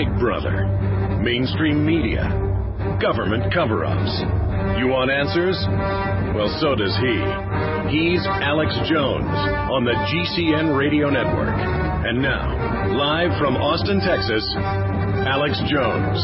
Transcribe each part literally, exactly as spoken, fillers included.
Big Brother, mainstream media, government cover-ups. You want answers? Well, so does he. He's Alex Jones on the G C N Radio Network. And now, live from Austin, Texas, Alex Jones.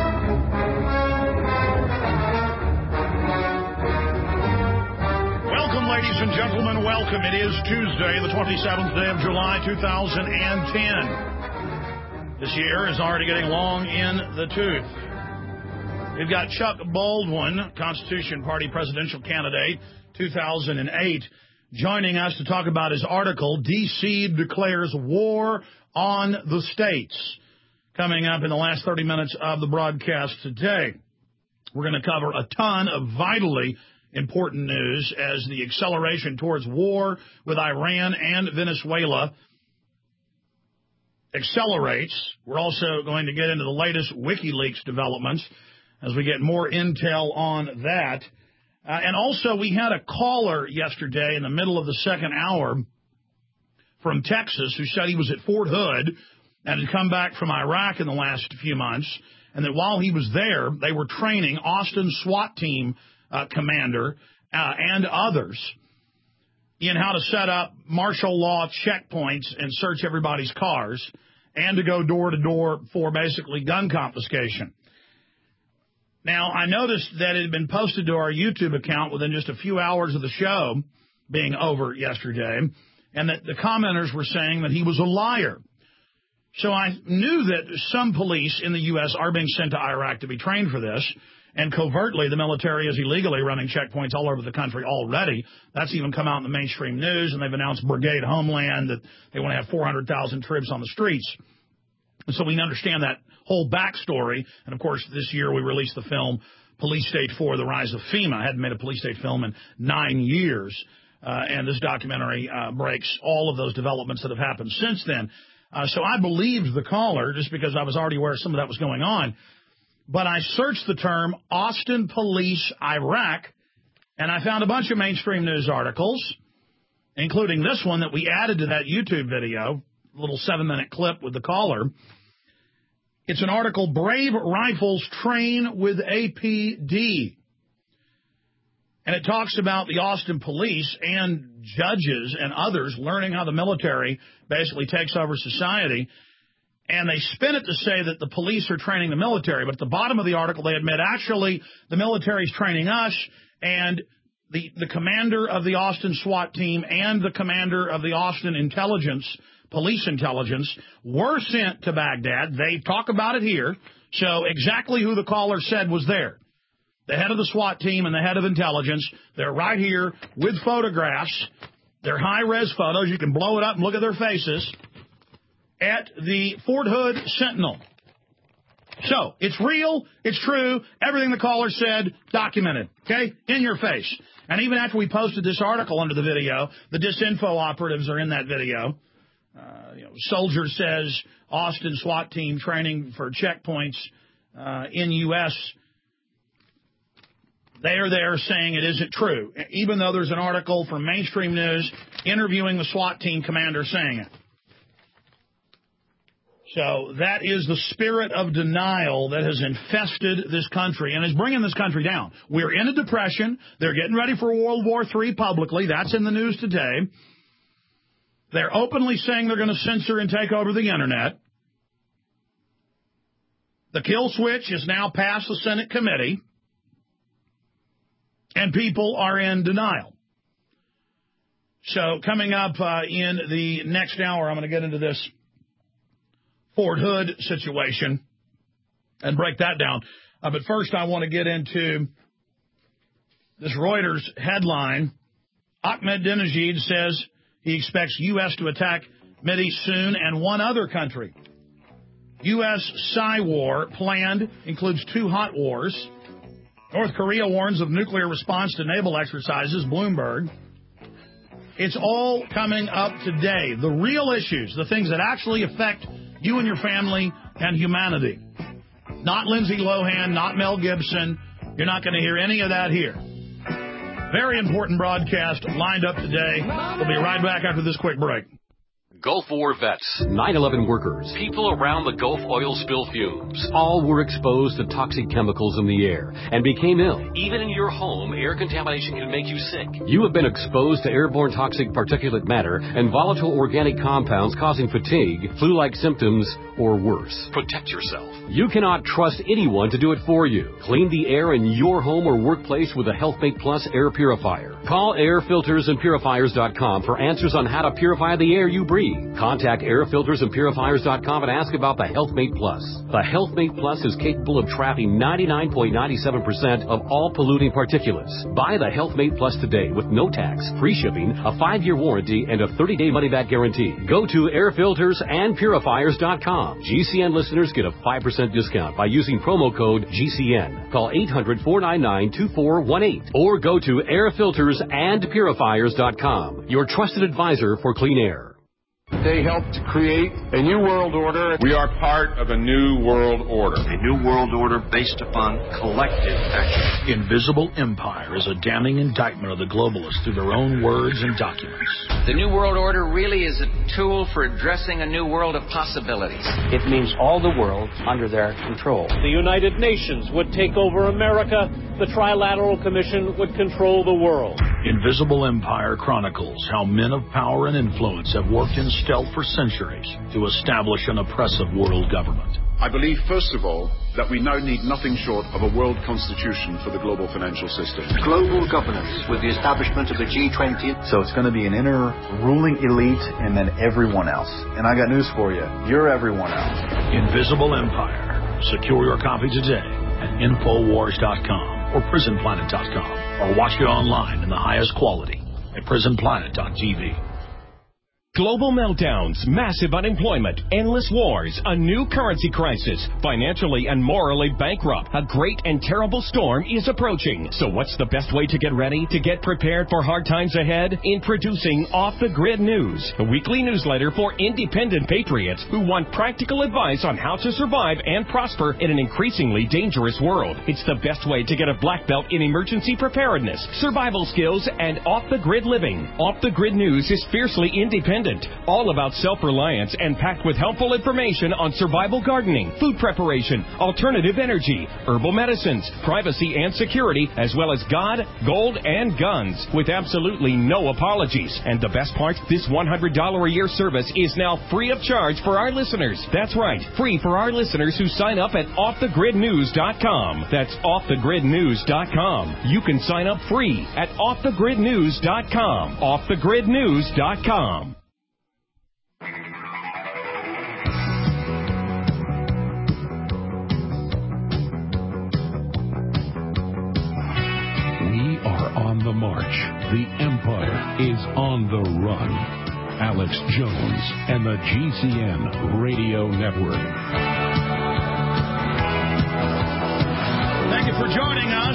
Welcome, ladies and gentlemen, welcome. It is Tuesday, the twenty-seventh day of July, two thousand ten. This year is already getting long in the tooth. We've got Chuck Baldwin, Constitution Party presidential candidate, two thousand eight, joining us to talk about his article, D C Declares War on the States, coming up in the last thirty minutes of the broadcast today. We're going to cover a ton of vitally important news as the acceleration towards war with Iran and Venezuela accelerates. We're also going to get into the latest WikiLeaks developments as we get more intel on that. Uh, and also, we had a caller yesterday in the middle of the second hour from Texas who said he was at Fort Hood and had come back from Iraq in the last few months, and that while he was there, they were training Austin SWAT team uh, commander uh, and others in how to set up martial law checkpoints and search everybody's cars and to go door to door for basically gun confiscation. Now, I noticed that it had been posted to our YouTube account within just a few hours of the show being over yesterday, and that the commenters were saying that he was a liar. So I knew that some police in the U S are being sent to Iraq to be trained for this, and covertly the military is illegally running checkpoints all over the country already. That's even come out in the mainstream news, and they've announced Brigade Homeland, that they want to have four hundred thousand troops on the streets. And so we understand that whole backstory. And, of course, this year we released the film Police State four, The Rise of FEMA. I hadn't made a police state film in nine years. Uh, and this documentary uh, breaks all of those developments that have happened since then. Uh, so I believed the caller just because I was already aware some of that was going on. But I searched the term Austin Police Iraq, and I found a bunch of mainstream news articles, including this one that we added to that YouTube video, a little seven-minute clip with the caller. It's an article, Brave Rifles Train with A P D. And it talks about the Austin police and judges and others learning how the military basically takes over society. And they spin it to say that the police are training the military. But at the bottom of the article, they admit, actually, the military is training us, and the, the commander of the Austin SWAT team and the commander of the Austin intelligence, police intelligence, were sent to Baghdad. They talk about it here. So exactly who the caller said was there. The head of the SWAT team and the head of intelligence, they're right here with photographs. They're high-res photos. You can blow it up and look at their faces at the Fort Hood Sentinel. So, it's real, it's true, everything the caller said, documented, okay, in your face. And even after we posted this article under the video, the disinfo operatives are in that video. Uh, you know, soldier says Austin SWAT team training for checkpoints uh, in U S They are there saying it isn't true, even though there's an article from mainstream news interviewing the SWAT team commander saying it. So that is the spirit of denial that has infested this country and is bringing this country down. We're in a depression. They're getting ready for World War Three publicly. That's in the news today. They're openly saying they're going to censor and take over the Internet. The kill switch is now past the Senate committee, and people are in denial. So coming up uh, in the next hour, I'm going to get into this Fort Hood situation and break that down. Uh, but first, I want to get into this Reuters headline. Ahmadinejad says he expects U S to attack Mideast soon and one other country. U S Psy war planned includes two hot wars. North Korea warns of nuclear response to naval exercises, Bloomberg. It's all coming up today. The real issues, the things that actually affect you and your family and humanity. Not Lindsay Lohan, not Mel Gibson. You're not going to hear any of that here. Very important broadcast lined up today. We'll be right back after this quick break. Gulf War vets, nine eleven workers, people around the Gulf oil spill fumes. All were exposed to toxic chemicals in the air and became ill. Even in your home, air contamination can make you sick. You have been exposed to airborne toxic particulate matter and volatile organic compounds causing fatigue, flu-like symptoms, or worse. Protect yourself. You cannot trust anyone to do it for you. Clean the air in your home or workplace with the HealthMate Plus air purifier. Call air filters and purifiers dot com for answers on how to purify the air you breathe. Contact air filters and purifiers dot com and ask about the HealthMate Plus. The HealthMate Plus is capable of trapping ninety-nine point nine seven percent of all polluting particulates. Buy the HealthMate Plus today with no tax, free shipping, a five-year warranty, and a thirty-day money-back guarantee. Go to air filters and purifiers dot com. G C N listeners get a five percent discount by using promo code G C N. Call eight hundred, four nine nine, two four one eight or go to air filters and purifiers dot com, your trusted advisor for clean air. They helped to create a new world order. We are part of a new world order. A new world order based upon collective action. Invisible Empire is a damning indictment of the globalists through their own words and documents. The new world order really is a tool for addressing a new world of possibilities. It means all the world under their control. The United Nations would take over America. The Trilateral Commission would control the world. Invisible Empire chronicles how men of power and influence have worked in stealth for centuries to establish an oppressive world government. I believe, first of all, that we now need nothing short of a world constitution for the global financial system. Global governance with the establishment of the G twenty. So it's going to be an inner ruling elite and then everyone else. And I got news for you. You're everyone else. Invisible Empire. Secure your copy today at infowars dot com or prison planet dot com or watch it online in the highest quality at prison planet dot t v. Global meltdowns, massive unemployment, endless wars, a new currency crisis, financially and morally bankrupt. A great and terrible storm is approaching. So what's the best way to get ready, to get prepared for hard times ahead? Introducing Off the Grid News, a weekly newsletter for independent patriots who want practical advice on how to survive and prosper in an increasingly dangerous world. It's the best way to get a black belt in emergency preparedness, survival skills, and off-the-grid living. Off the Grid News is fiercely independent, all about self-reliance and packed with helpful information on survival gardening, food preparation, alternative energy, herbal medicines, privacy and security, as well as God, gold, and guns, with absolutely no apologies. And the best part, this one hundred dollars a year service is now free of charge for our listeners. That's right, free for our listeners who sign up at off the grid news dot com. That's off the grid news dot com. You can sign up free at off the grid news dot com. off the grid news dot com. On the march, the empire is on the run. Alex Jones and the G C N Radio Network. Thank you for joining us.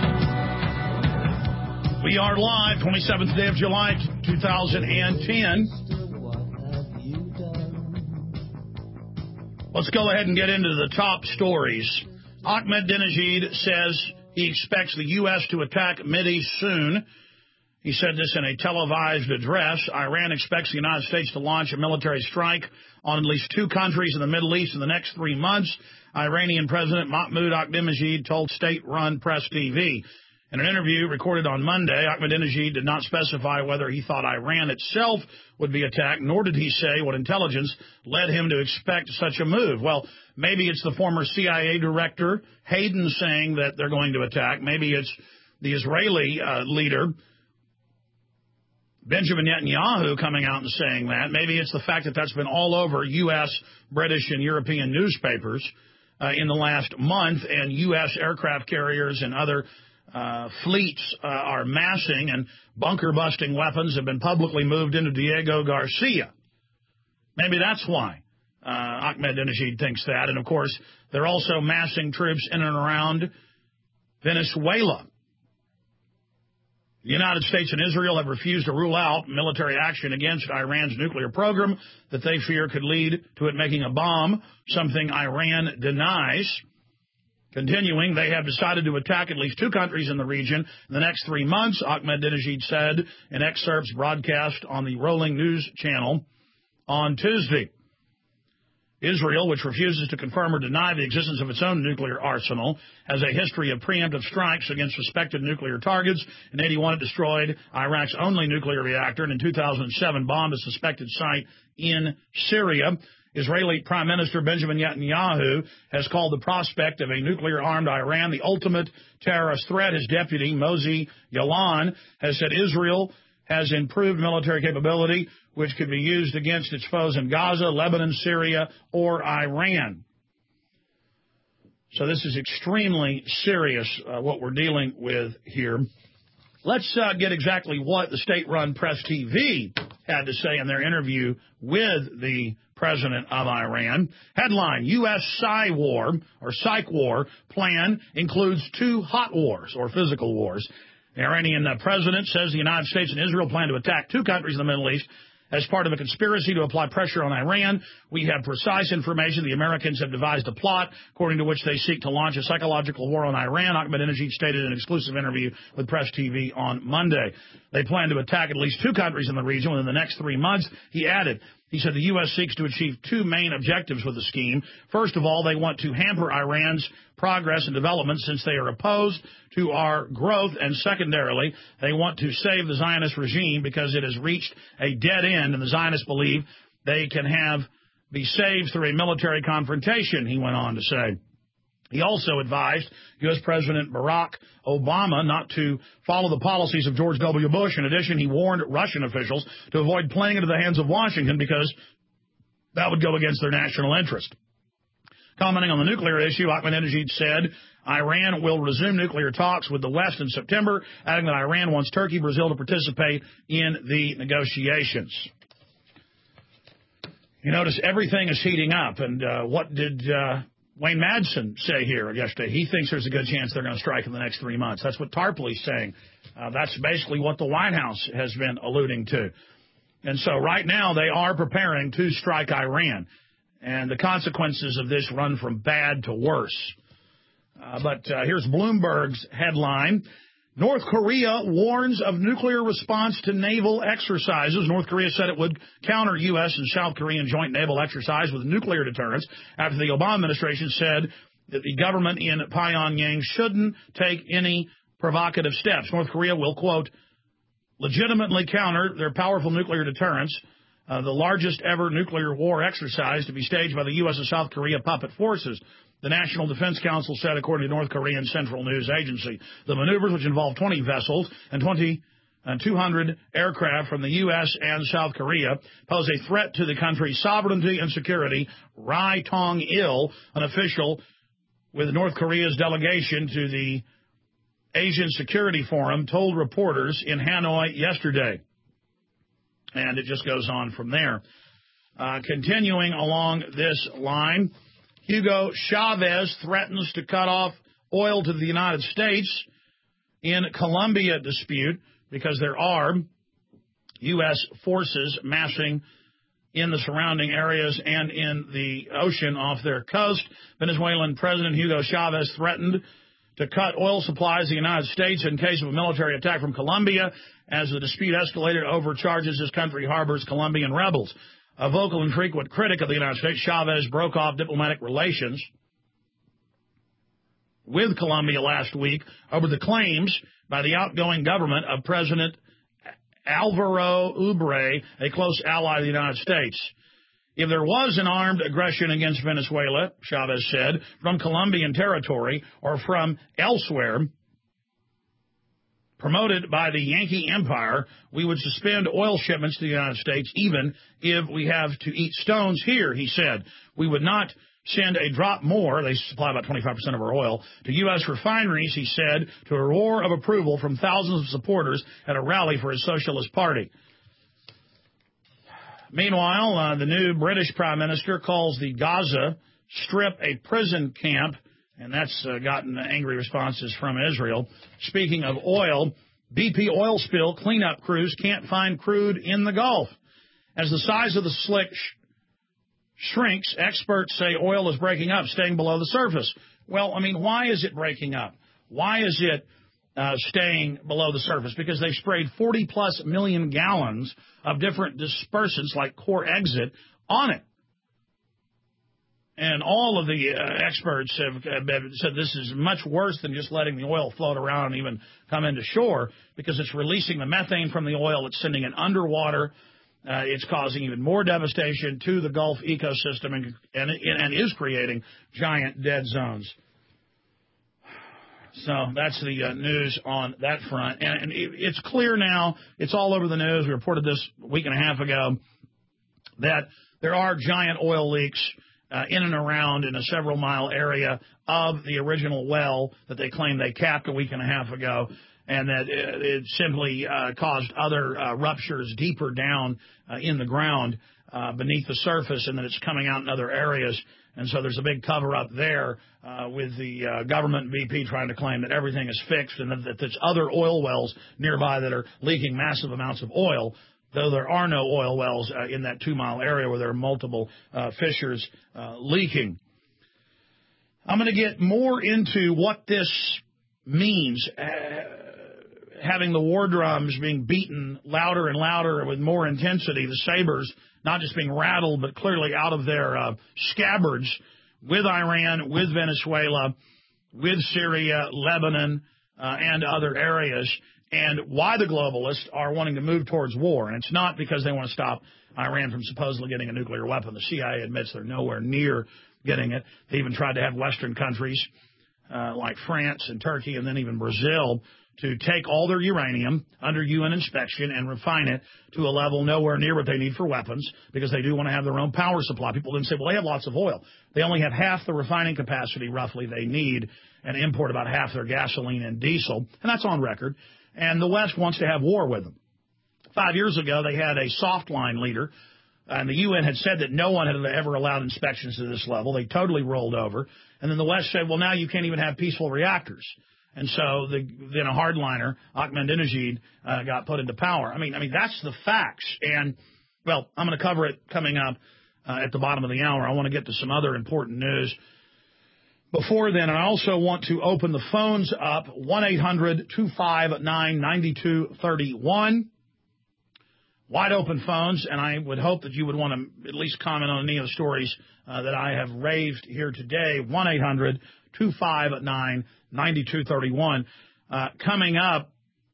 We are live, twenty-seventh day of July, two thousand ten. Let's go ahead and get into the top stories. Ahmadinejad says he expects the U S to attack Mideast soon. He said this in a televised address. Iran expects the United States to launch a military strike on at least two countries in the Middle East in the next three months. Iranian President Mahmoud Ahmadinejad told state-run Press T V. In an interview recorded on Monday, Ahmadinejad did not specify whether he thought Iran itself would be attacked, nor did he say what intelligence led him to expect such a move. Well, maybe it's the former C I A director, Hayden, saying that they're going to attack. Maybe it's the Israeli uh, leader, Benjamin Netanyahu, coming out and saying that. Maybe it's the fact that that's been all over U S, British, and European newspapers uh, in the last month, and U S aircraft carriers and other Uh, fleets uh, are massing, and bunker-busting weapons have been publicly moved into Diego Garcia. Maybe that's why uh, Ahmadinejad thinks that. And, of course, they're also massing troops in and around Venezuela. The United States and Israel have refused to rule out military action against Iran's nuclear program that they fear could lead to it making a bomb, something Iran denies. Continuing, they have decided to attack at least two countries in the region in the next three months, Ahmadinejad said in excerpts broadcast on the Rolling News channel on Tuesday. Israel, which refuses to confirm or deny the existence of its own nuclear arsenal, has a history of preemptive strikes against suspected nuclear targets. In eighty-one, it destroyed Iraq's only nuclear reactor, and in two thousand seven bombed a suspected site in Syria. Israeli Prime Minister Benjamin Netanyahu has called the prospect of a nuclear-armed Iran the ultimate terrorist threat. His deputy, Moshe Yaalon, has said Israel has improved military capability, which could be used against its foes in Gaza, Lebanon, Syria, or Iran. So this is extremely serious, uh, what we're dealing with here. Let's uh, get exactly what the state-run Press T V had to say in their interview with the president of Iran. Headline, U S Psy War, or Psych War, plan includes two hot wars, or physical wars. The Iranian uh, president says the United States and Israel plan to attack two countries in the Middle East as part of a conspiracy to apply pressure on Iran. We have precise information the Americans have devised a plot, according to which they seek to launch a psychological war on Iran, Ahmadinejad stated in an exclusive interview with Press T V on Monday. They plan to attack at least two countries in the region within the next three months, he added. He said the U S seeks to achieve two main objectives with the scheme. First of all, they want to hamper Iran's progress and development since they are opposed to our growth. And secondarily, they want to save the Zionist regime because it has reached a dead end, and the Zionists believe they can have be saved through a military confrontation, he went on to say. He also advised U S President Barack Obama not to follow the policies of George W. Bush. In addition, he warned Russian officials to avoid playing into the hands of Washington because that would go against their national interest. Commenting on the nuclear issue, Ahmadinejad said Iran will resume nuclear talks with the West in September, adding that Iran wants Turkey, Brazil to participate in the negotiations. You notice everything is heating up, and uh, what did uh, Wayne Madsen say here yesterday? He thinks there's a good chance they're going to strike in the next three months. That's what Tarpley's saying. Uh, that's basically what the White House has been alluding to. And so right now they are preparing to strike Iran. And the consequences of this run from bad to worse. Uh, but uh, here's Bloomberg's headline. North Korea warns of nuclear response to naval exercises. North Korea said it would counter U S and South Korean joint naval exercise with nuclear deterrence after the Obama administration said that the government in Pyongyang shouldn't take any provocative steps. North Korea will, quote, legitimately counter their powerful nuclear deterrence, uh, the largest ever nuclear war exercise to be staged by the U S and South Korea puppet forces. The National Defense Council said, according to North Korean Central News Agency, the maneuvers, which involve twenty vessels and twenty, uh, two hundred aircraft from the U S and South Korea, pose a threat to the country's sovereignty and security. Ri Tong-il, an official with North Korea's delegation to the Asian Security Forum, told reporters in Hanoi yesterday. And it just goes on from there. Uh, continuing along this line, Hugo Chavez threatens to cut off oil to the United States in Colombia dispute because there are U S forces massing in the surrounding areas and in the ocean off their coast. Venezuelan President Hugo Chavez threatened to cut oil supplies to the United States in case of a military attack from Colombia as the dispute escalated over charges his country harbors Colombian rebels. A vocal and frequent critic of the United States, Chavez broke off diplomatic relations with Colombia last week over the claims by the outgoing government of President Alvaro Uribe, a close ally of the United States. If there was an armed aggression against Venezuela, Chavez said, from Colombian territory or from elsewhere, promoted by the Yankee Empire, we would suspend oil shipments to the United States even if we have to eat stones here, he said. We would not send a drop more, they supply about twenty-five percent of our oil, to U S refineries, he said, to a roar of approval from thousands of supporters at a rally for his Socialist Party. Meanwhile, uh, the new British Prime Minister calls the Gaza Strip a prison camp, and that's uh, gotten angry responses from Israel. Speaking of oil, B P oil spill cleanup crews can't find crude in the Gulf. As the size of the slick sh- shrinks, experts say oil is breaking up, staying below the surface. Well, I mean, why is it breaking up? Why is it uh, staying below the surface because they sprayed forty plus million gallons of different dispersants like Core Exit on it. And all of the uh, experts have, have said this is much worse than just letting the oil float around and even come into shore because it's releasing the methane from the oil. It's sending it underwater. Uh, it's causing even more devastation to the Gulf ecosystem and, and, and is creating giant dead zones. So that's the uh, news on that front. And, and it, it's clear now, it's all over the news. We reported this a week and a half ago, that there are giant oil leaks Uh, in and around in a several mile area of the original well that they claim they capped a week and a half ago, and that it, it simply uh, caused other uh, ruptures deeper down uh, in the ground uh, beneath the surface, and that it's coming out in other areas. And so there's a big cover-up there uh, with the uh, government and B P trying to claim that everything is fixed and that, that there's other oil wells nearby that are leaking massive amounts of oil, though there are no oil wells uh, in that two-mile area where there are multiple uh, fissures uh, leaking. I'm going to get more into what this means, uh, having the war drums being beaten louder and louder with more intensity, the sabers not just being rattled, but clearly out of their uh, scabbards with Iran, with Venezuela, with Syria, Lebanon, uh, and other areas, and why the globalists are wanting to move towards war. And it's not because they want to stop Iran from supposedly getting a nuclear weapon. The C I A admits they're nowhere near getting it. They even tried to have Western countries uh, like France and Turkey and then even Brazil to take all their uranium under U N inspection and refine it to a level nowhere near what they need for weapons because they do want to have their own power supply. People then say, well, they have lots of oil. They only have half the refining capacity roughly they need and import about half their gasoline and diesel, and that's on record. And the West wants to have war with them. Five years ago, they had a soft line leader, and the U N had said that no one had ever allowed inspections to this level. They totally rolled over. And then the West said, well, now you can't even have peaceful reactors. And so the, then a hardliner, Ahmadinejad, uh, got put into power. I mean, I mean that's the facts. And, well, I'm going to cover it coming up uh, at the bottom of the hour. I want to get to some other important news. Before then, I also want to open the phones up, one eight hundred two five nine nine two three one. Wide open phones, and I would hope that you would want to at least comment on any of the stories uh, that I have raised here today, one eight hundred two five nine nine two three one. Uh, coming up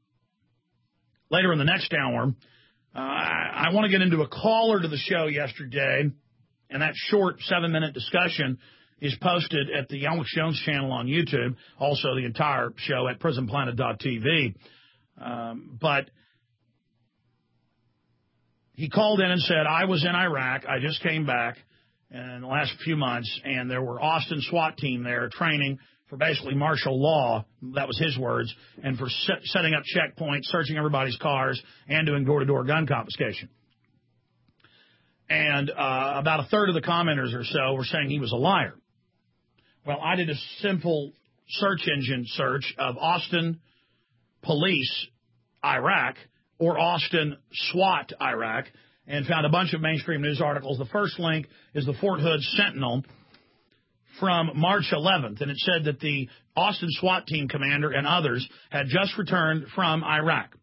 later in the next hour, uh, I, I want to get into a caller to the show yesterday, and that short seven-minute discussion is posted at the Alex Jones channel on YouTube, also the entire show at prison planet dot t v. Um, but he called in and said, I was in Iraq. I just came back in the last few months, and there were Austin SWAT team there training for basically martial law. That was his words, and for set, setting up checkpoints, searching everybody's cars, and doing door-to-door gun confiscation. And uh, about a third of the commenters or so were saying he was a liar. Well, I did a simple search engine search of Austin Police Iraq or Austin SWAT Iraq and found a bunch of mainstream news articles. The first link is the Fort Hood Sentinel from March eleventh, and it said that the Austin SWAT team commander and others had just returned from Iraq.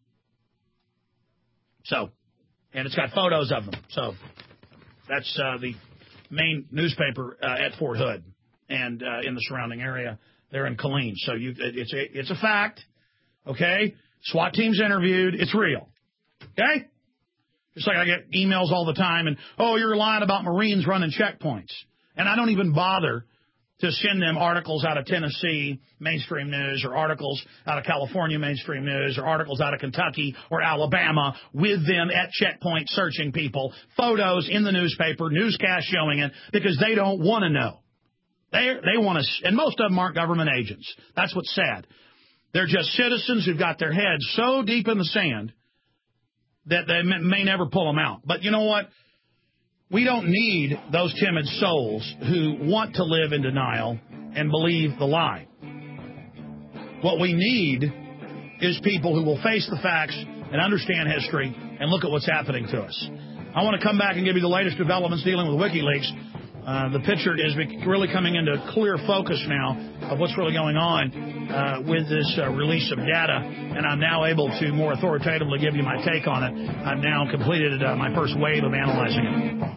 So, and it's got photos of them. So that's uh, the main newspaper uh, at Fort Hood and uh, in the surrounding area there in Killeen. So you, it's a, it's a fact, okay? SWAT team's interviewed. It's real, okay? Just like I get emails all the time and, oh, you're lying about Marines running checkpoints. And I don't even bother to send them articles out of Tennessee mainstream news or articles out of California mainstream news or articles out of Kentucky or Alabama with them at checkpoint searching people, photos in the newspaper, newscast showing it, because they don't want to know. They they want to, and most of them aren't government agents. That's what's sad. They're just citizens who've got their heads so deep in the sand that they may never pull them out. But you know what? We don't need those timid souls who want to live in denial and believe the lie. What we need is people who will face the facts and understand history and look at what's happening to us. I want to come back and give you the latest developments dealing with WikiLeaks. Uh, the picture is really coming into clear focus now of what's really going on uh, with this uh, release of data, and I'm now able to more authoritatively give you my take on it. I've now completed uh, my first wave of analyzing it.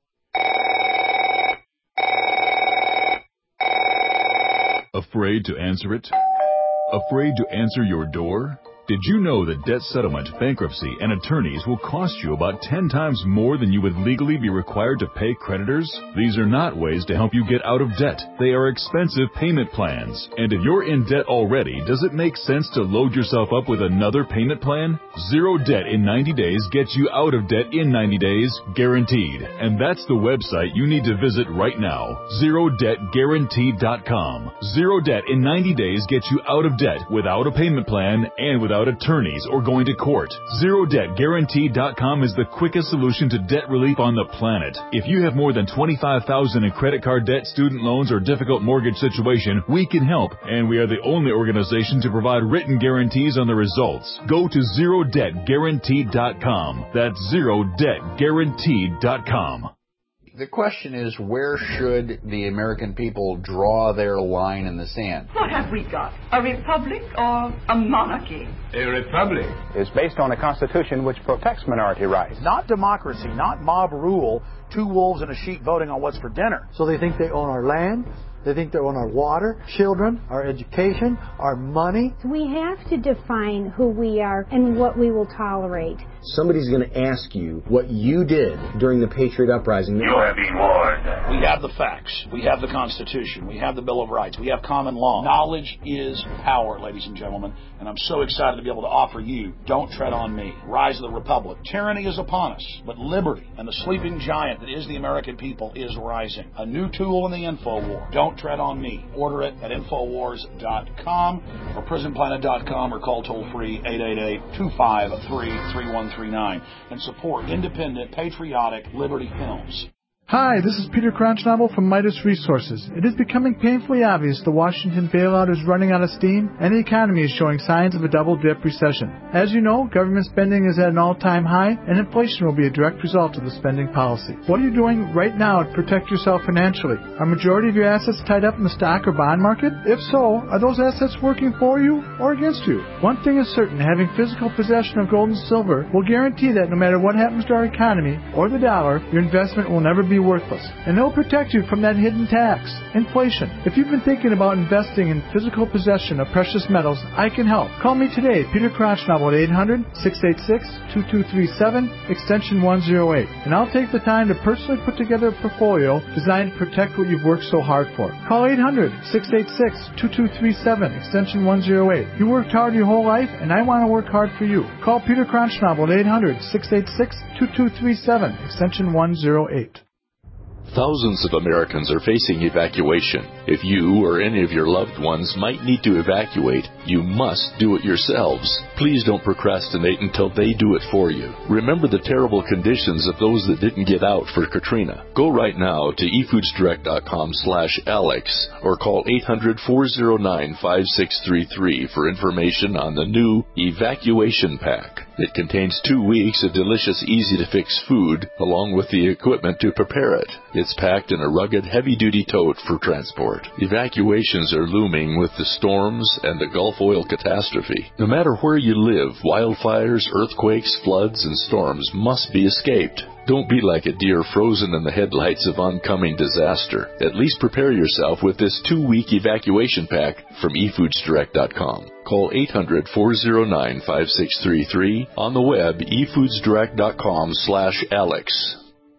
Afraid to answer it? Afraid to answer your door? Did you know that debt settlement, bankruptcy, and attorneys will cost you about ten times more than you would legally be required to pay creditors? These are not ways to help you get out of debt. They are expensive payment plans. And if you're in debt already, does it make sense to load yourself up with another payment plan? Zero Debt in ninety days gets you out of debt in ninety days, guaranteed. And that's the website you need to visit right now, zero debt guaranteed dot com. Zero Debt in ninety days gets you out of debt without a payment plan and without attorneys or going to court. Zero Debt Guaranteed dot com is the quickest solution to debt relief on the planet. If you have more than twenty-five thousand dollars in credit card debt, student loans, or difficult mortgage situation, we can help, and we are the only organization to provide written guarantees on the results. Go to Zero Debt Guaranteed dot com. That's Zero Debt Guaranteed dot com. The question is, where should the American people draw their line in the sand? What have we got? A republic or a monarchy? A republic is based on a constitution which protects minority rights. Not democracy, not mob rule, two wolves and a sheep voting on what's for dinner. So they think they own our land, they think they own our water, children, our education, our money. We have to define who we are and what we will tolerate. Somebody's going to ask you what you did during the Patriot Uprising. You have been warned. We have the facts. We have the Constitution. We have the Bill of Rights. We have common law. Knowledge is power, ladies and gentlemen. And I'm so excited to be able to offer you Don't Tread on Me, Rise of the Republic. Tyranny is upon us, but liberty and the sleeping giant that is the American people is rising. A new tool in the info war. Don't Tread on Me. Order it at infowars dot com or prison planet dot com or call toll-free eight eight eight, two five three, three one three nine and support independent, patriotic Liberty Films. Hi, this is Peter Cronschnabel from Midas Resources. It is becoming painfully obvious the Washington bailout is running out of steam, and the economy is showing signs of a double-dip recession. As you know, government spending is at an all-time high, and inflation will be a direct result of the spending policy. What are you doing right now to protect yourself financially? Are majority of your assets tied up in the stock or bond market? If so, are those assets working for you or against you? One thing is certain, having physical possession of gold and silver will guarantee that no matter what happens to our economy or the dollar, your investment will never be worthless, and they'll protect you from that hidden tax, inflation. If you've been thinking about investing in physical possession of precious metals, I can help. Call me today, Peter Cronschnabel, at eight hundred, six eight six, two two three seven, extension one oh eight, and I'll take the time to personally put together a portfolio designed to protect what you've worked so hard for. Call eight hundred, six eight six, two two three seven, extension one oh eight. You worked hard your whole life, and I want to work hard for you. Call Peter Cronschnabel at eight hundred, six eight six, two two three seven, extension one oh eight. Thousands of Americans are facing evacuation. If you or any of your loved ones might need to evacuate, you must do it yourselves. Please don't procrastinate until they do it for you. Remember the terrible conditions of those that didn't get out for Katrina. Go right now to e foods direct dot com slash Alex or call eight hundred, four oh nine, five six three three for information on the new Evacuation Pack. It contains two weeks of delicious, easy-to-fix food along with the equipment to prepare it. It's packed in a rugged, heavy-duty tote for transport. Evacuations are looming with the storms and the Gulf oil catastrophe. No matter where you live, wildfires, earthquakes, floods, and storms must be escaped. Don't be like a deer frozen in the headlights of oncoming disaster. At least prepare yourself with this two-week evacuation pack from e foods direct dot com. Call eight hundred, four oh nine, five six three three. On the web, e foods direct dot com slash Alex.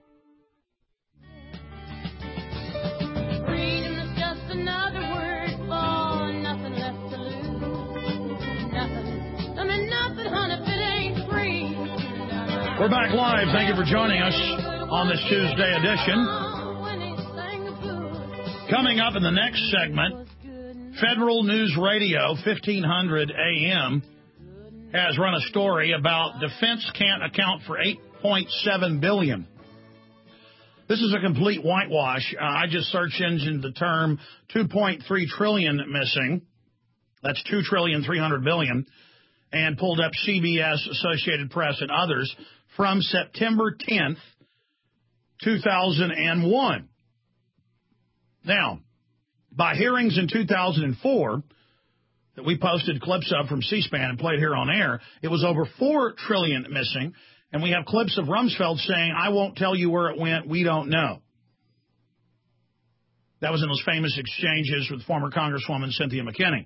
We're back live. Thank you for joining us on this Tuesday edition. Coming up in the next segment, Federal News Radio, fifteen hundred A M, has run a story about defense can't account for eight point seven billion dollars. This is a complete whitewash. Uh, I just search engine the term two point three trillion dollars missing. That's two trillion, three hundred billion dollars. And pulled up C B S, Associated Press, and others from September tenth, two thousand one. Now, by hearings in two thousand four that we posted clips of from C-SPAN and played here on air, it was over four trillion dollars missing, and we have clips of Rumsfeld saying, I won't tell you where it went, we don't know. That was in those famous exchanges with former Congresswoman Cynthia McKinney.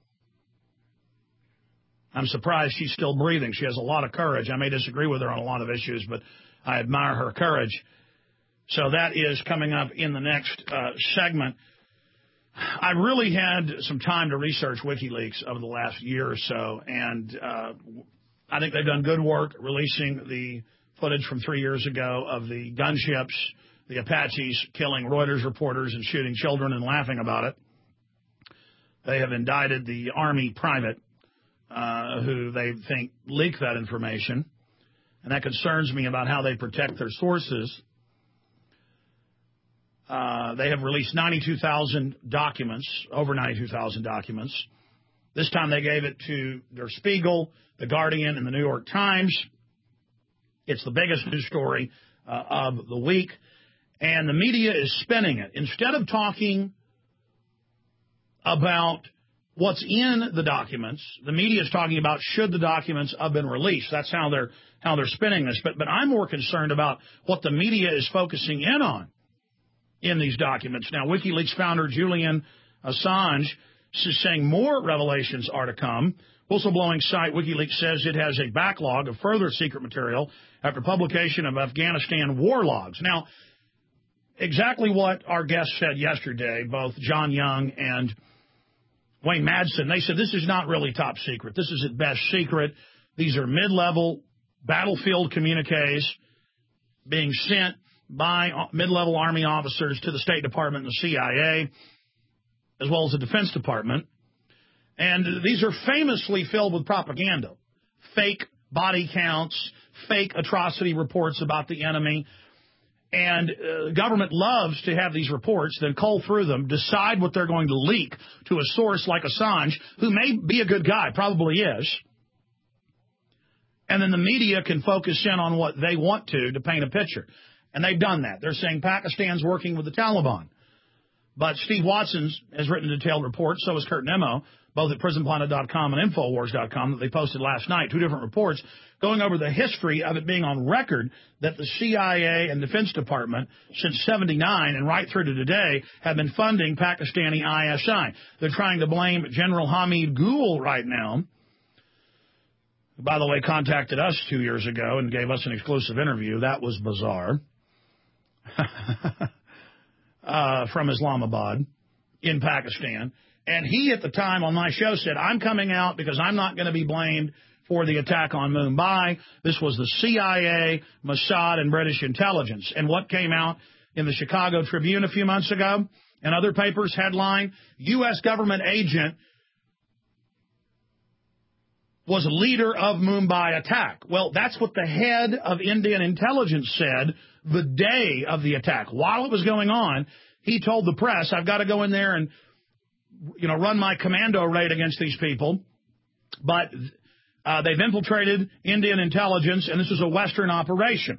I'm surprised she's still breathing. She has a lot of courage. I may disagree with her on a lot of issues, but I admire her courage. So that is coming up in the next uh, segment. I really had some time to research WikiLeaks over the last year or so, and uh, I think they've done good work releasing the footage from three years ago of the gunships, the Apaches killing Reuters reporters and shooting children and laughing about it. They have indicted the Army private uh, who they think leaked that information, and that concerns me about how they protect their sources. Uh, they have released ninety-two thousand documents, over ninety-two thousand documents. This time they gave it to Der Spiegel, The Guardian, and The New York Times. It's the biggest news story uh, of the week, and the media is spinning it. Instead of talking about what's in the documents, the media is talking about should the documents have been released. That's how they're how they're spinning this. But but I'm more concerned about what the media is focusing in on in these documents. Now, WikiLeaks founder Julian Assange is saying more revelations are to come. Whistleblowing site WikiLeaks says it has a backlog of further secret material after publication of Afghanistan war logs. Now, exactly what our guests said yesterday, both John Young and Wayne Madsen, they said this is not really top secret. This is at best secret. These are mid-level battlefield communiques being sent by mid-level Army officers to the State Department and the C I A, as well as the Defense Department. And these are famously filled with propaganda, fake body counts, fake atrocity reports about the enemy. And uh, government loves to have these reports, then cull through them, decide what they're going to leak to a source like Assange, who may be a good guy, probably is. And then the media can focus in on what they want to to paint a picture. And they've done that. They're saying Pakistan's working with the Taliban. But Steve Watson has written a detailed report, so has Kurt Nemo, both at prison planet dot com and infowars dot com that they posted last night, two different reports, going over the history of it being on record that the C I A and Defense Department, since seventy-nine and right through to today, have been funding Pakistani I S I. They're trying to blame General Hamid Gul right now, who, by the way, contacted us two years ago and gave us an exclusive interview. That was bizarre. uh, from Islamabad in Pakistan. And he, at the time on my show, said, I'm coming out because I'm not going to be blamed for the attack on Mumbai. This was the C I A, Mossad, and British intelligence. And what came out in the Chicago Tribune a few months ago and other papers, headline, U S government agent was leader of Mumbai attack. Well, that's what the head of Indian intelligence said the day of the attack. While it was going on, he told the press, I've got to go in there and, you know, run my commando raid against these people. But uh, they've infiltrated Indian intelligence, and this is a Western operation.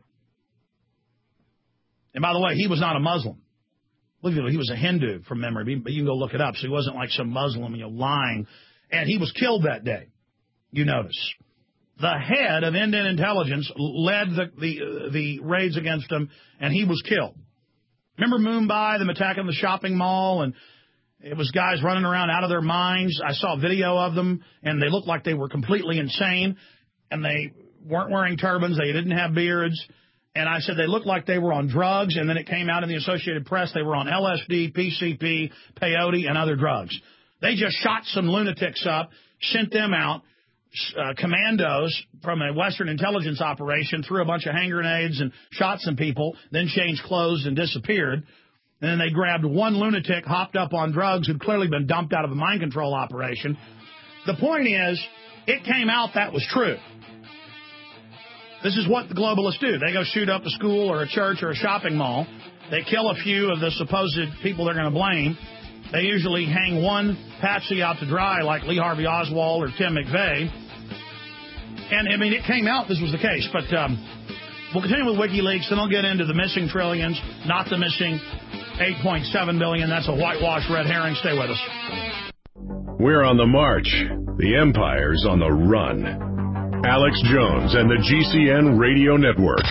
And by the way, he was not a Muslim. Look at him, he was a Hindu from memory, but you can go look it up. So he wasn't like some Muslim, you know, lying. And he was killed that day, you notice. The head of Indian intelligence led the, the, uh, the raids against him, and he was killed. Remember Mumbai, them attacking the shopping mall, and it was guys running around out of their minds. I saw a video of them, and they looked like they were completely insane, and they weren't wearing turbans. They didn't have beards. And I said they looked like they were on drugs, and then it came out in the Associated Press they were on L S D, P C P, peyote, and other drugs. They just shot some lunatics up, sent them out, uh, commandos from a Western intelligence operation, threw a bunch of hand grenades and shot some people, then changed clothes and disappeared. And then they grabbed one lunatic, hopped up on drugs, who'd clearly been dumped out of a mind control operation. The point is, it came out that was true. This is what the globalists do. They go shoot up a school or a church or a shopping mall. They kill a few of the supposed people they're going to blame. They usually hang one patsy out to dry like Lee Harvey Oswald or Tim McVeigh. And, I mean, it came out this was the case. But um, we'll continue with WikiLeaks, then I'll get into the missing trillions, not the missing eight point seven billion dollars. That's a whitewashed red herring. Stay with us. We're on the march. The Empire's on the run. Alex Jones and the G C N Radio Network.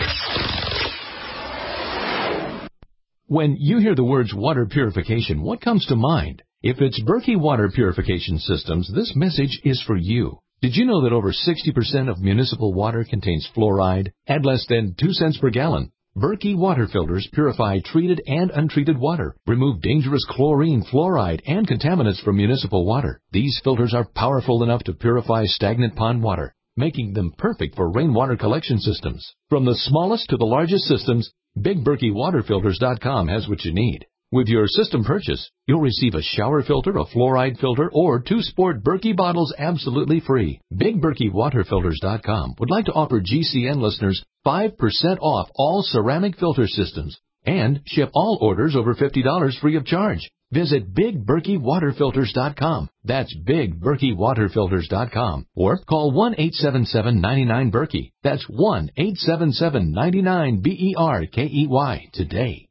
When you hear the words water purification, what comes to mind? If it's Berkey Water Purification Systems, this message is for you. Did you know that over sixty percent of municipal water contains fluoride at less than two cents per gallon? Berkey water filters purify treated and untreated water, remove dangerous chlorine, fluoride, and contaminants from municipal water. These filters are powerful enough to purify stagnant pond water, making them perfect for rainwater collection systems. From the smallest to the largest systems, Big Berkey Water Filters dot com has what you need. With your system purchase, you'll receive a shower filter, a fluoride filter, or two sport Berkey bottles absolutely free. Big Berkey Water Filters dot com would like to offer G C N listeners five percent off all ceramic filter systems and ship all orders over fifty dollars free of charge. Visit Big Berkey Water Filters dot com. That's Big Berkey Water Filters dot com. Or call one eight seven seven, nine nine, Berkey. That's one eight seven seven, nine nine, B E R K E Y today.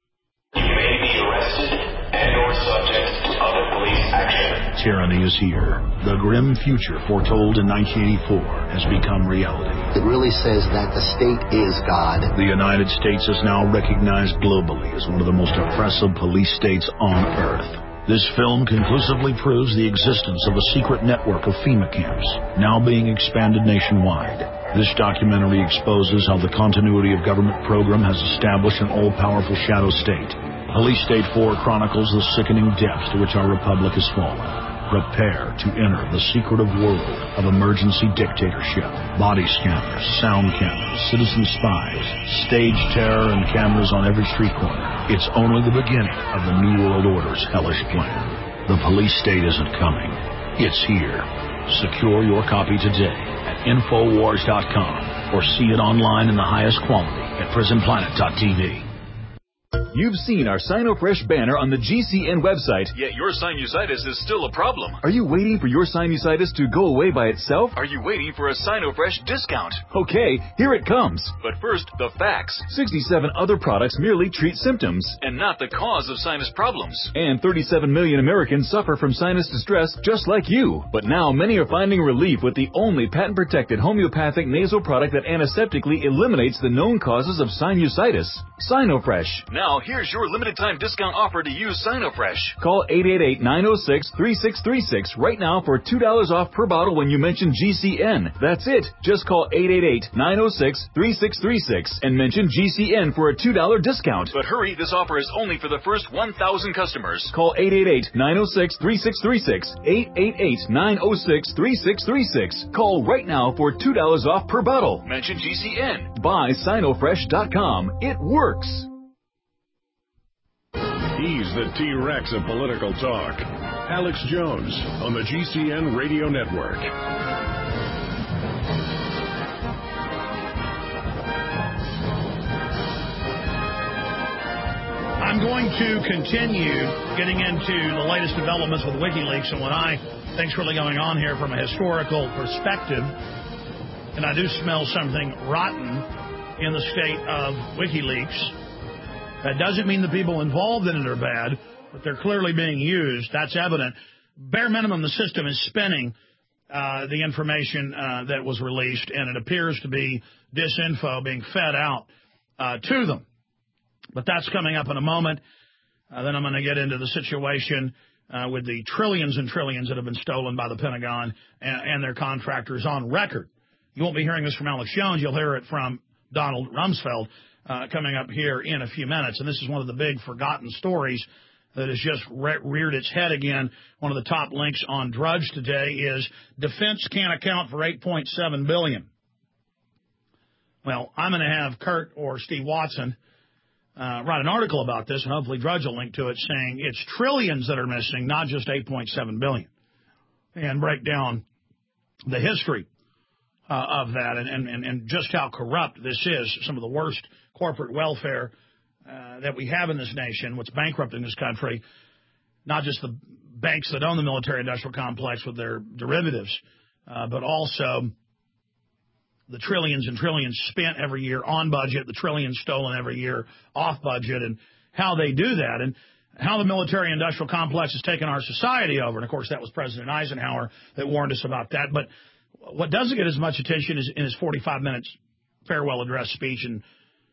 Tyranny is here. The grim future foretold in nineteen eighty-four has become reality. It really says that the state is God. The United States is now recognized globally as one of the most oppressive police states on earth. This film conclusively proves the existence of a secret network of FEMA camps, now being expanded nationwide. This documentary exposes how the continuity of government program has established an all-powerful shadow state. Police State four chronicles the sickening depths to which our republic has fallen. Prepare to enter the secretive world of emergency dictatorship. Body scanners, sound cameras, citizen spies, stage terror, and cameras on every street corner. It's only the beginning of the New World Order's hellish plan. The police state isn't coming. It's here. Secure your copy today at Infowars dot com or see it online in the highest quality at Prison Planet dot T V. You've seen our SinoFresh banner on the G C N website. Yet your sinusitis is still a problem. Are you waiting for your sinusitis to go away by itself? Are you waiting for a SinoFresh discount? Okay, here it comes. But first, the facts. sixty-seven other products merely treat symptoms. And not the cause of sinus problems. And thirty-seven million Americans suffer from sinus distress just like you. But now many are finding relief with the only patent-protected homeopathic nasal product that antiseptically eliminates the known causes of sinusitis. SinoFresh. Now, here's your limited time discount offer to use SinoFresh. Call eight eight eight, nine oh six, three six three six right now for two dollars off per bottle when you mention G C N. That's it. Just call eight eight eight, nine oh six, three six three six and mention G C N for a two dollars discount. But hurry, this offer is only for the first one thousand customers. Call eight eight eight, nine oh six, three six three six, eight eight eight, nine oh six, three six three six. Call right now for two dollars off per bottle. Mention G C N. Buy Sinofresh dot com. It works. He's the T-Rex of political talk. Alex Jones on the G C N Radio Network. I'm going to continue getting into the latest developments with WikiLeaks and what I think's really going on here from a historical perspective. And I do smell something rotten in the state of WikiLeaks. That doesn't mean the people involved in it are bad, but they're clearly being used. That's evident. Bare minimum, the system is spinning uh, the information uh, that was released, and it appears to be disinfo being fed out uh, to them. But that's coming up in a moment. Uh, then I'm going to get into the situation uh, with the trillions and trillions that have been stolen by the Pentagon and, and their contractors on record. You won't be hearing this from Alex Jones. You'll hear it from Donald Rumsfeld. Uh, coming up here in a few minutes. And this is one of the big forgotten stories that has just re- reared its head again. One of the top links on Drudge today is defense can't account for eight point seven billion dollars. Well, I'm going to have Kurt or Steve Watson uh, write an article about this, and hopefully Drudge will link to it, saying it's trillions that are missing, not just eight point seven billion dollars, and break down the history uh, of that and, and, and just how corrupt this is. Some of the worst corporate welfare uh, that we have in this nation, what's bankrupting this country, not just the banks that own the military-industrial complex with their derivatives, uh, but also the trillions and trillions spent every year on budget, the trillions stolen every year off budget, and how they do that. And how the military-industrial complex has taken our society over. And, of course, that was President Eisenhower that warned us about that. But what doesn't get as much attention is in his forty-five minutes farewell address speech in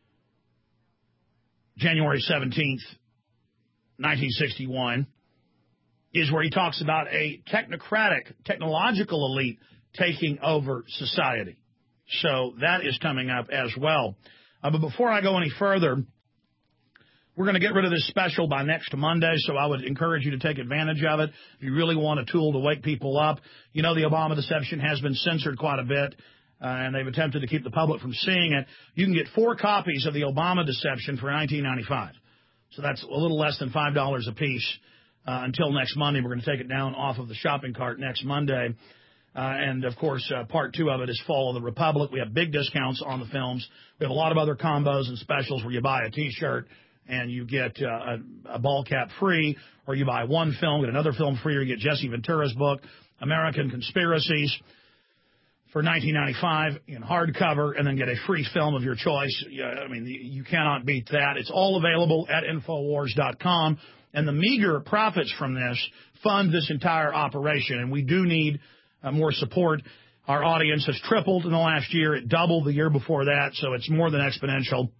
January seventeenth, nineteen sixty-one, is where he talks about a technocratic, technological elite taking over society. So that is coming up as well. Uh, but before I go any further, we're going to get rid of this special by next Monday, so I would encourage you to take advantage of it. If you really want a tool to wake people up, you know the Obama deception has been censored quite a bit, uh, and they've attempted to keep the public from seeing it. You can get four copies of the Obama deception for nineteen ninety-five dollars. So that's a little less than five dollars a piece uh, until next Monday. We're going to take it down off of the shopping cart next Monday. Uh, and, of course, uh, part two of it is Fall of the Republic. We have big discounts on the films. We have a lot of other combos and specials where you buy a T-shirt and you get uh, a, a ball cap free, or you buy one film, get another film free, or you get Jesse Ventura's book, American Conspiracies, for nineteen ninety-five dollars in hardcover, and then get a free film of your choice. I mean, you cannot beat that. It's all available at Infowars dot com, and the meager profits from this fund this entire operation, and we do need uh, more support. Our audience has tripled in the last year. It doubled the year before that, so it's more than exponential.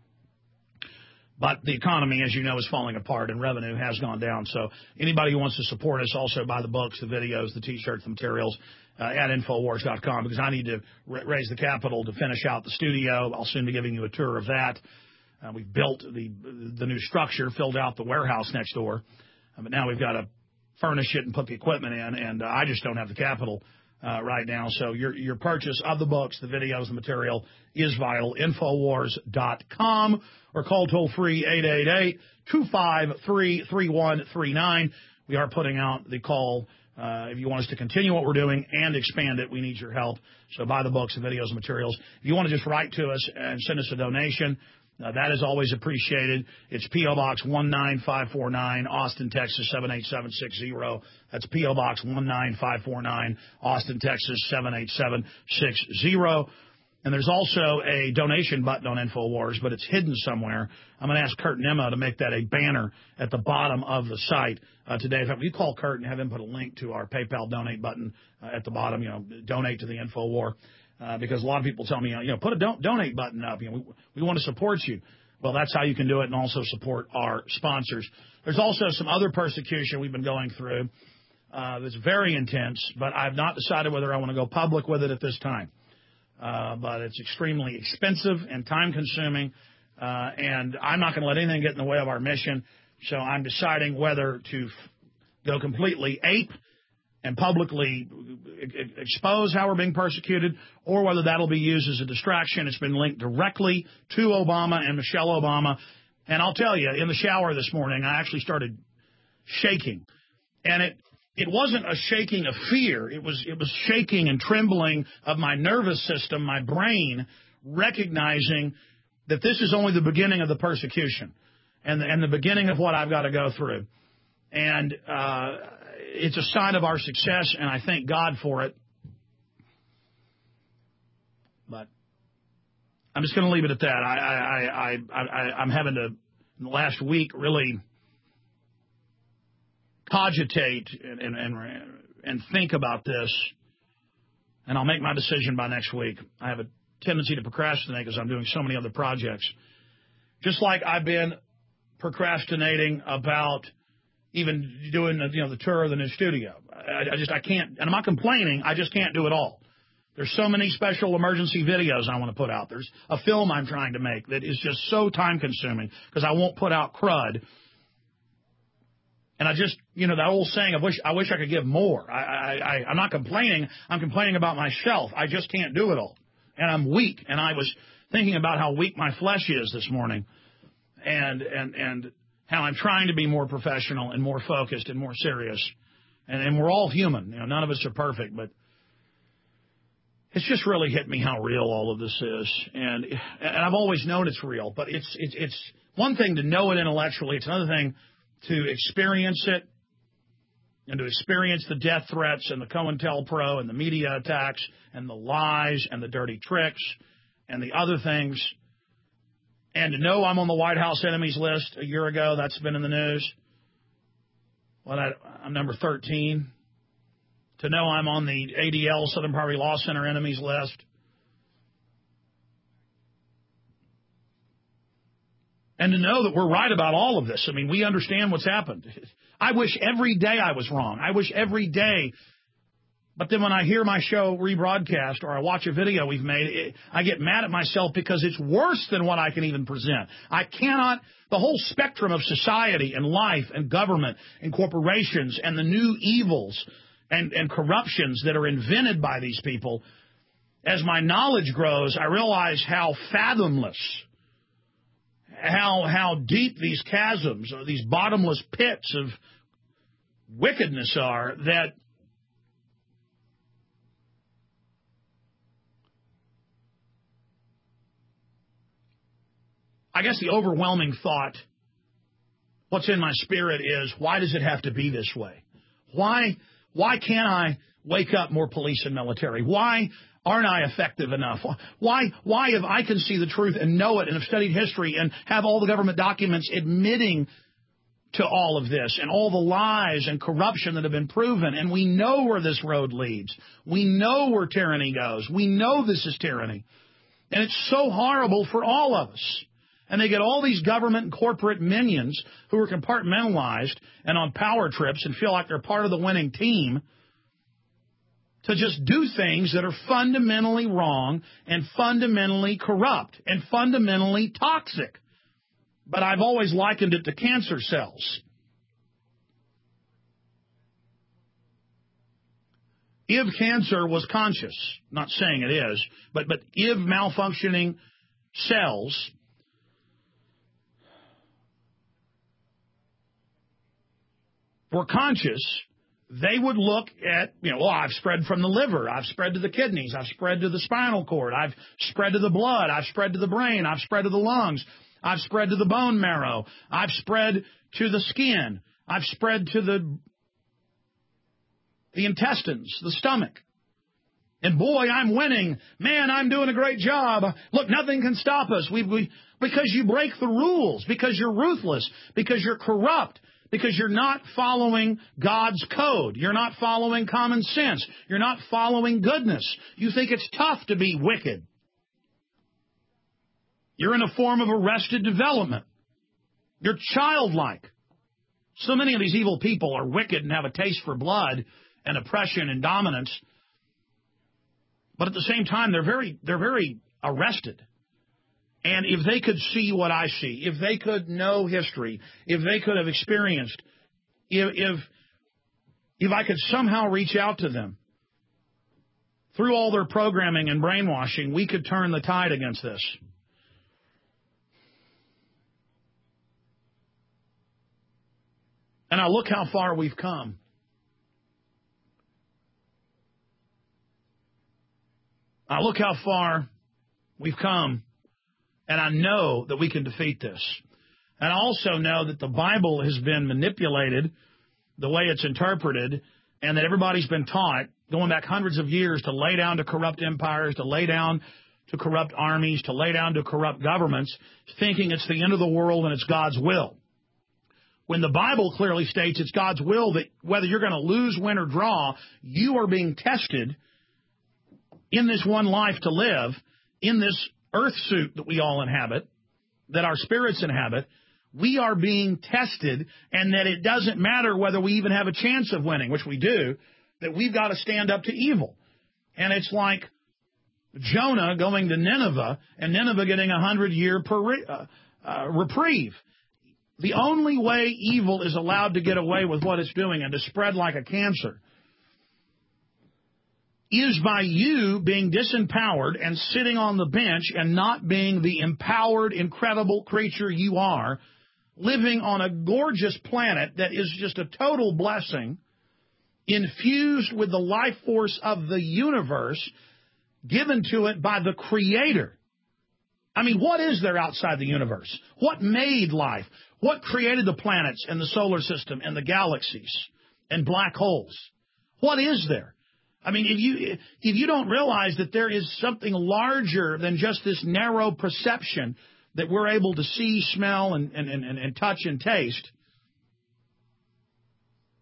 But the economy, as you know, is falling apart, and revenue has gone down. So anybody who wants to support us, also buy the books, the videos, the T-shirts, the materials uh, at Infowars dot com, because I need to r- raise the capital to finish out the studio. I'll soon be giving you a tour of that. Uh, we've built the the new structure, filled out the warehouse next door, uh, but now we've got to furnish it and put the equipment in, and uh, I just don't have the capital Uh, right now. So your your purchase of the books, the videos, the material is vital. Infowars dot com, or call toll-free eight eight eight, two five three, three one three nine. We are putting out the call. Uh, if you want us to continue what we're doing and expand it, we need your help. So buy the books, the videos, and materials. If you want to just write to us and send us a donation, Uh, that is always appreciated. It's P O. Box one nine five four nine, Austin, Texas seven eight seven six zero. That's P O. Box one nine five four nine, Austin, Texas seven eight seven six zero. And there's also a donation button on InfoWars, but it's hidden somewhere. I'm going to ask Kurt and Emma to make that a banner at the bottom of the site uh, today. In fact, you call Kurt and have him put a link to our PayPal donate button uh, at the bottom. You know, donate to the InfoWar. Uh, because a lot of people tell me, you know, put a don- donate button up. You know, we, we want to support you. Well, that's how you can do it, and also support our sponsors. There's also some other persecution we've been going through uh, that's very intense, but I've not decided whether I want to go public with it at this time. Uh, but it's extremely expensive and time-consuming, uh, and I'm not going to let anything get in the way of our mission. So I'm deciding whether to f- go completely ape and publicly expose how we're being persecuted, or whether that'll be used as a distraction. It's been linked directly to Obama and Michelle Obama. And I'll tell you, in the shower this morning, I actually started shaking. And it it wasn't a shaking of fear. It was it was shaking and trembling of my nervous system, my brain, recognizing that this is only the beginning of the persecution and the, and the beginning of what I've got to go through. And uh it's a sign of our success, and I thank God for it. But I'm just going to leave it at that. I, I, I, I, I'm having to, in the last week, really cogitate and, and, and, and think about this, and I'll make my decision by next week. I have a tendency to procrastinate because I'm doing so many other projects. Just like I've been procrastinating about even doing the, you know, the tour of the new studio. I, I just, I can't, and I'm not complaining, I just can't do it all. There's so many special emergency videos I want to put out. There's a film I'm trying to make that is just so time-consuming because I won't put out crud. And I just, you know, that old saying, I wish I wish I could give more. I, I, I, I'm not complaining. I'm complaining about myself. I just can't do it all. And I'm weak. And I was thinking about how weak my flesh is this morning. And, and, and, how I'm trying to be more professional and more focused and more serious. And, and we're all human. You know, none of us are perfect, but it's just really hit me how real all of this is. And and I've always known it's real, but it's it's, it's one thing to know it intellectually. It's another thing to experience it and to experience the death threats and the COINTELPRO and the media attacks and the lies and the dirty tricks and the other things. And to know I'm on the White House enemies list a year ago, that's been in the news. Well, I, I'm number thirteen. To know I'm on the A D L, Southern Poverty Law Center enemies list. And to know that we're right about all of this. I mean, we understand what's happened. I wish every day I was wrong. I wish every day. But then when I hear my show rebroadcast or I watch a video we've made, it, I get mad at myself because it's worse than what I can even present. I cannot, the whole spectrum of society and life and government and corporations and the new evils and, and corruptions that are invented by these people, as my knowledge grows, I realize how fathomless, how how deep these chasms or these bottomless pits of wickedness are, that I guess the overwhelming thought, what's in my spirit is, why does it have to be this way? Why why can't I wake up more police and military? Why aren't I effective enough? Why, why if I can see the truth and know it and have studied history and have all the government documents admitting to all of this and all the lies and corruption that have been proven, and we know where this road leads. We know where tyranny goes. We know this is tyranny. And it's so horrible for all of us. And they get all these government and corporate minions who are compartmentalized and on power trips and feel like they're part of the winning team to just do things that are fundamentally wrong and fundamentally corrupt and fundamentally toxic. But I've always likened it to cancer cells. If cancer was conscious, not saying it is, but, but if malfunctioning cells were conscious, they would look at, you know, well, I've spread from the liver, I've spread to the kidneys, I've spread to the spinal cord, I've spread to the blood, I've spread to the brain, I've spread to the lungs, I've spread to the bone marrow, I've spread to the skin, I've spread to the, the intestines, the stomach. And boy, I'm winning. Man, I'm doing a great job. Look, nothing can stop us. We, we, because you break the rules, because you're ruthless, because you're corrupt, because you're not following God's code. You're not following common sense. You're not following goodness. You think it's tough to be wicked. You're in a form of arrested development. You're childlike. So many of these evil people are wicked and have a taste for blood and oppression and dominance. But at the same time, they're very, they're very arrested. And if they could see what I see, if they could know history, if they could have experienced, if, if, if I could somehow reach out to them through all their programming and brainwashing, we could turn the tide against this. And now look how far we've come. Now look how far we've come. And I know that we can defeat this. And I also know that the Bible has been manipulated the way it's interpreted, and that everybody's been taught, going back hundreds of years, to lay down to corrupt empires, to lay down to corrupt armies, to lay down to corrupt governments, thinking it's the end of the world and it's God's will. When the Bible clearly states it's God's will that whether you're going to lose, win, or draw, you are being tested in this one life to live, in this earth suit that we all inhabit, that our spirits inhabit. We are being tested, and that it doesn't matter whether we even have a chance of winning, which we do, that we've got to stand up to evil. And it's like Jonah going to Nineveh and Nineveh getting a hundred-year uh, uh, reprieve. The only way evil is allowed to get away with what it's doing and to spread like a cancer is by you being disempowered and sitting on the bench and not being the empowered, incredible creature you are, living on a gorgeous planet that is just a total blessing, infused with the life force of the universe, given to it by the Creator. I mean, what is there outside the universe? What made life? What created the planets and the solar system and the galaxies and black holes? What is there? I mean, if you if you don't realize that there is something larger than just this narrow perception that we're able to see, smell, and, and, and, and touch and taste,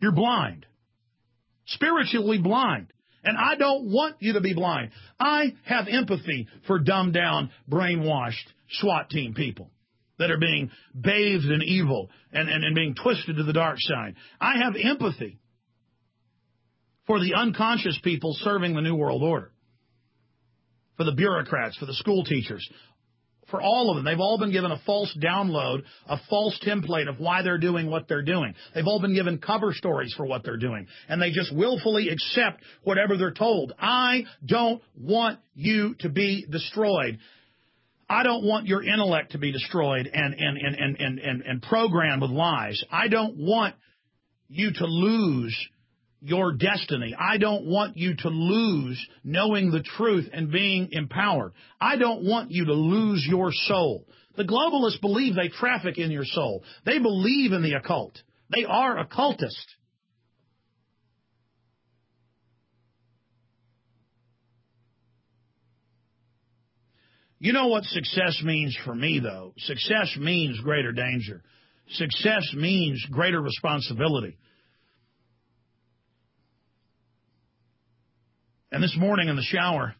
You're blind. Spiritually blind. And I don't want you to be blind. I have empathy for dumbed down, brainwashed SWAT team people that are being bathed in evil and, and, and being twisted to the dark side. I have empathy for the unconscious people serving the New World Order, for the bureaucrats, for the school teachers, for all of them. They've all been given a false download, a false template of why they're doing what they're doing. They've all been given cover stories for what they're doing, and they just willfully accept whatever they're told. I don't want you to be destroyed. I don't want your intellect to be destroyed and, and, and, and, and, and, and programmed with lies. I don't want you to lose your destiny. I don't want you to lose knowing the truth and being empowered. I don't want you to lose your soul. The globalists believe they traffic in your soul. They believe in the occult. They are occultists. You know what success means for me, though? Success means greater danger. Success means greater responsibility. And this morning in the shower,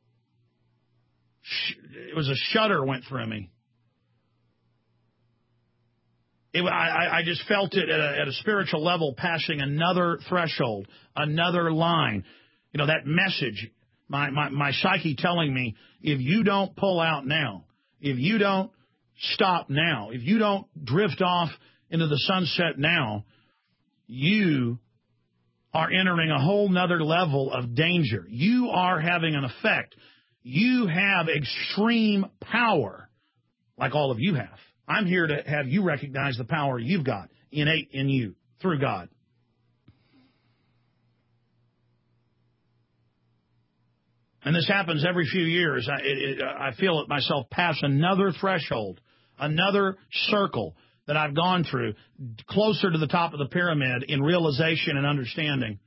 it was a shudder went through me. It, I, I just felt it at a, at a spiritual level, passing another threshold, another line. You know, that message, my, my, my psyche telling me, if you don't pull out now, if you don't stop now, if you don't drift off into the sunset now, you are entering a whole nother level of danger. You are having an effect. You have extreme power, like all of you have. I'm here to have you recognize the power you've got innate in you through God. And this happens every few years. I, it, it, I feel it myself pass another threshold, another circle that I've gone through, closer to the top of the pyramid in realization and understanding.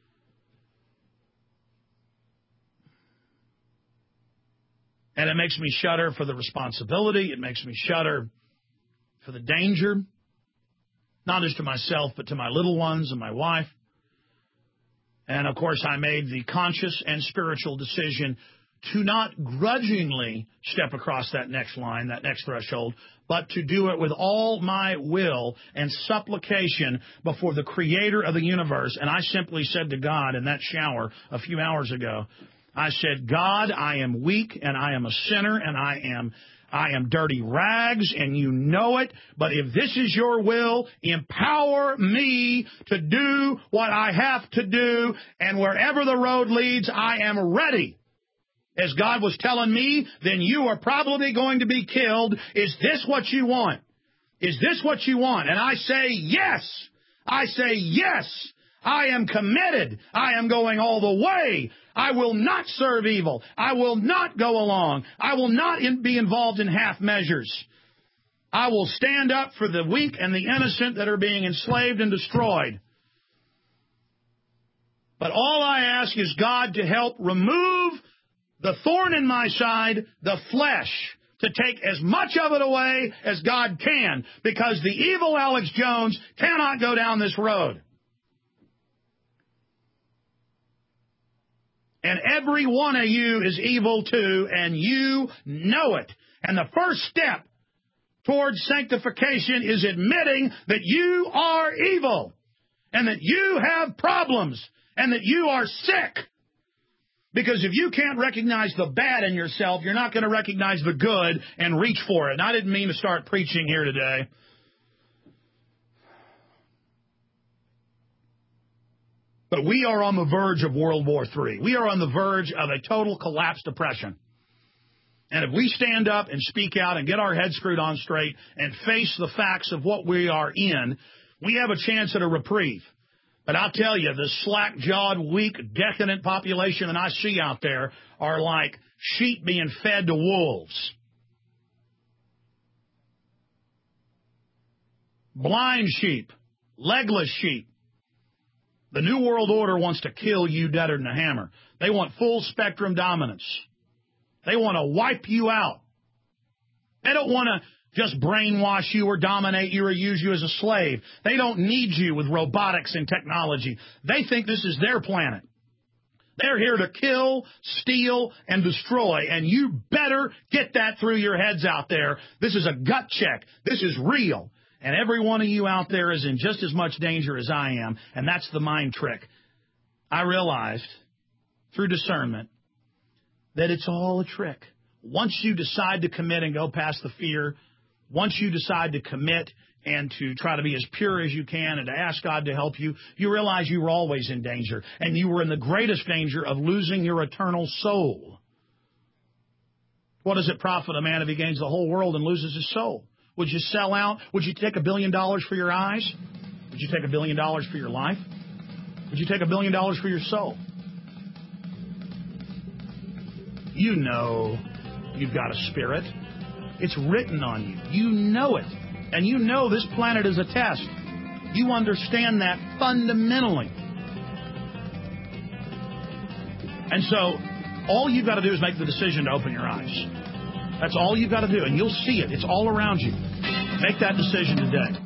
And it makes me shudder for the responsibility. It makes me shudder for the danger, not just to myself, but to my little ones and my wife. And, of course, I made the conscious and spiritual decision to not grudgingly step across that next line, that next threshold, but to do it with all my will and supplication before the creator of the universe. And I simply said to God in that shower a few hours ago, I said, God, I am weak and I am a sinner and I am I am dirty rags and you know it, but if this is your will, empower me to do what I have to do, and wherever the road leads, I am ready. As God was telling me, then you are probably going to be killed. Is this what you want? Is this what you want? And I say, yes. I say, yes. I am committed. I am going all the way. I will not serve evil. I will not go along. I will not in, be involved in half measures. I will stand up for the weak and the innocent that are being enslaved and destroyed. But all I ask is God to help remove the thorn in my side, the flesh, to take as much of it away as God can, because the evil Alex Jones cannot go down this road. And every one of you is evil too, and you know it. And the first step towards sanctification is admitting that you are evil, and that you have problems, and that you are sick. Because if you can't recognize the bad in yourself, you're not going to recognize the good and reach for it. And I didn't mean to start preaching here today. But we are on the verge of World War Three. We are on the verge of a total collapse depression. And if we stand up and speak out and get our heads screwed on straight and face the facts of what we are in, we have a chance at a reprieve. But I'll tell you, the slack-jawed, weak, decadent population that I see out there are like sheep being fed to wolves. Blind sheep, legless sheep. The New World Order wants to kill you deader than a hammer. They want full-spectrum dominance. They want to wipe you out. They don't want to just brainwash you or dominate you or use you as a slave. They don't need you with robotics and technology. They think this is their planet. They're here to kill, steal, and destroy, and you better get that through your heads out there. This is a gut check. This is real. And every one of you out there is in just as much danger as I am, and that's the mind trick. I realized through discernment that it's all a trick. Once you decide to commit and go past the fear, once you decide to commit and to try to be as pure as you can and to ask God to help you, you realize you were always in danger, and you were in the greatest danger of losing your eternal soul. What does it profit a man if he gains the whole world and loses his soul? Would you sell out? Would you take a billion dollars for your eyes? Would you take a billion dollars for your life? Would you take a billion dollars for your soul? You know you've got a spirit. It's written on you. You know it. And you know this planet is a test. You understand that fundamentally. And so all you've got to do is make the decision to open your eyes. That's all you've got to do, and you'll see it. It's all around you. Make that decision today.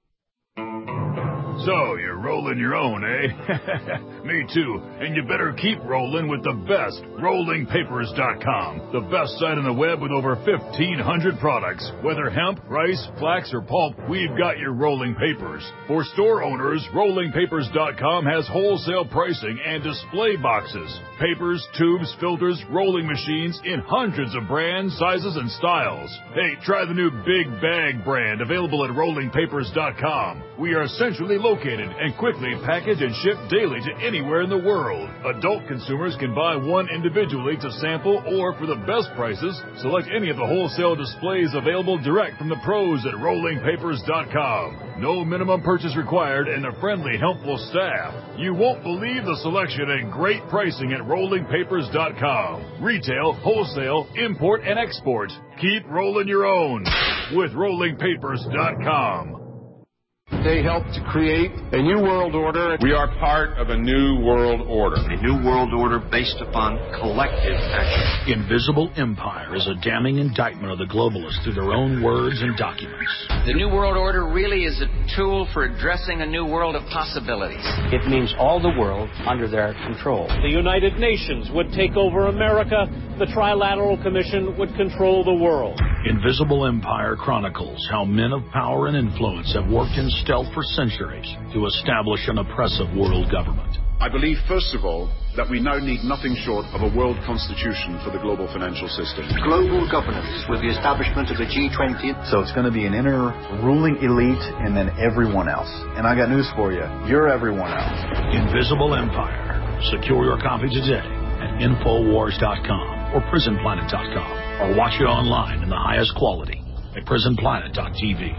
So, you're rolling your own, eh? Me too. And you better keep rolling with the best, rolling papers dot com. The best site on the web with over fifteen hundred products. Whether hemp, rice, flax, or pulp, we've got your rolling papers. For store owners, rolling papers dot com has wholesale pricing and display boxes. Papers, tubes, filters, rolling machines in hundreds of brands, sizes, and styles. Hey, try the new Big Bag brand available at rolling papers dot com. We are centrally located and quickly package and ship daily to anywhere in the world. Adult consumers can buy one individually to sample, or for the best prices, select any of the wholesale displays available direct from the pros at rolling papers dot com. No minimum purchase required and a friendly, helpful staff. You won't believe the selection and great pricing at rolling papers dot com. Retail, wholesale, import, and export. Keep rolling your own with rolling papers dot com. They helped to create a new world order. We are part of a new world order. A new world order based upon collective action. Invisible Empire is a damning indictment of the globalists through their own words and documents. The new world order really is a tool for addressing a new world of possibilities. It means all the world under their control. The United Nations would take over America. The Trilateral Commission would control the world. Invisible Empire chronicles how men of power and influence have worked in stealth for centuries to establish an oppressive world government. I believe, first of all, that we now need nothing short of a world constitution for the global financial system. Global governance with the establishment of the G twenty. So it's going to be an inner ruling elite and then everyone else. And I got news for you. You're everyone else. Invisible Empire. Secure your copy today at infowars dot com or prison planet dot com, or watch it online in the highest quality at prison planet dot t v.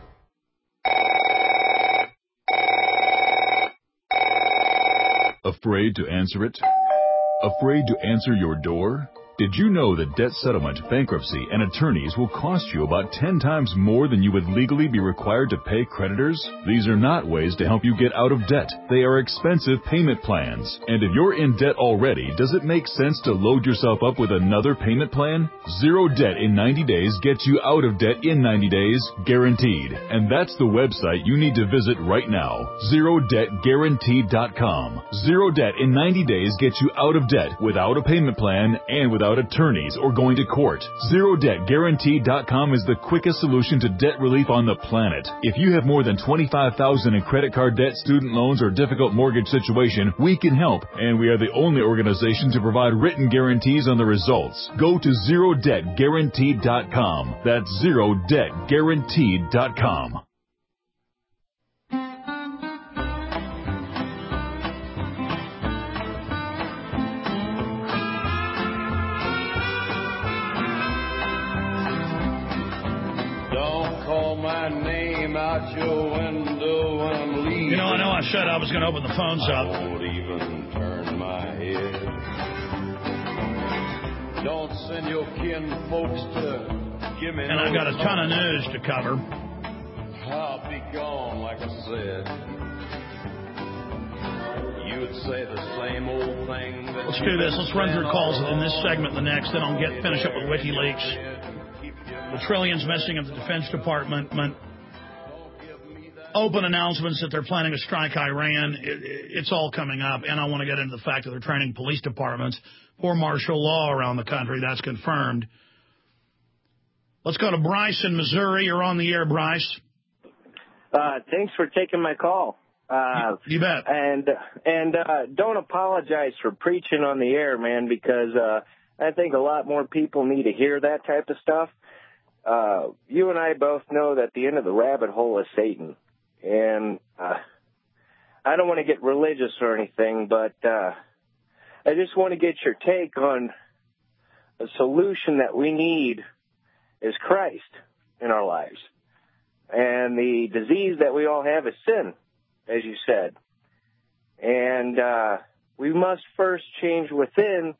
Afraid to answer it? Afraid to answer your door? Did you know that debt settlement, bankruptcy, and attorneys will cost you about ten times more than you would legally be required to pay creditors? These are not ways to help you get out of debt. They are expensive payment plans. And if you're in debt already, does it make sense to load yourself up with another payment plan? Zero debt in ninety days gets you out of debt in ninety days, guaranteed. And that's the website you need to visit right now, zero debt guaranteed dot com. Zero debt in ninety days gets you out of debt without a payment plan and without attorneys or going to court. zero debt guaranteed dot com is the quickest solution to debt relief on the planet. If you have more than twenty-five thousand dollars in credit card debt, student loans, or difficult mortgage situation, we can help, and we are the only organization to provide written guarantees on the results. Go to zero debt guaranteed dot com. That's zero debt guaranteed dot com. My name out your window when I'm leaving. You know, I know I said I was going to open the phones up. I won't even turn my head. Don't send your kin folks to give me. And no I've got a ton of phone. news to cover. I'll be gone, like I said. You'd say the same old thing. That Let's do this. Let's run through calls in this segment, the next, then I'll get finish up with WikiLeaks. the trillions missing at the Defense Department, open announcements that they're planning to strike Iran. It, it's all coming up, and I want to get into the fact that they're training police departments for martial law around the country. That's confirmed. Let's go to Bryce in Missouri. You're on the air, Bryce. Uh, thanks for taking my call. Uh, you, you bet. And and uh, don't apologize for preaching on the air, man, because uh, I think a lot more people need to hear that type of stuff. Uh, you and I both know that the end of the rabbit hole is Satan. And uh, I don't want to get religious or anything, but uh, I just want to get your take on a solution that we need is Christ in our lives. And the disease that we all have is sin, as you said. And uh, we must first change within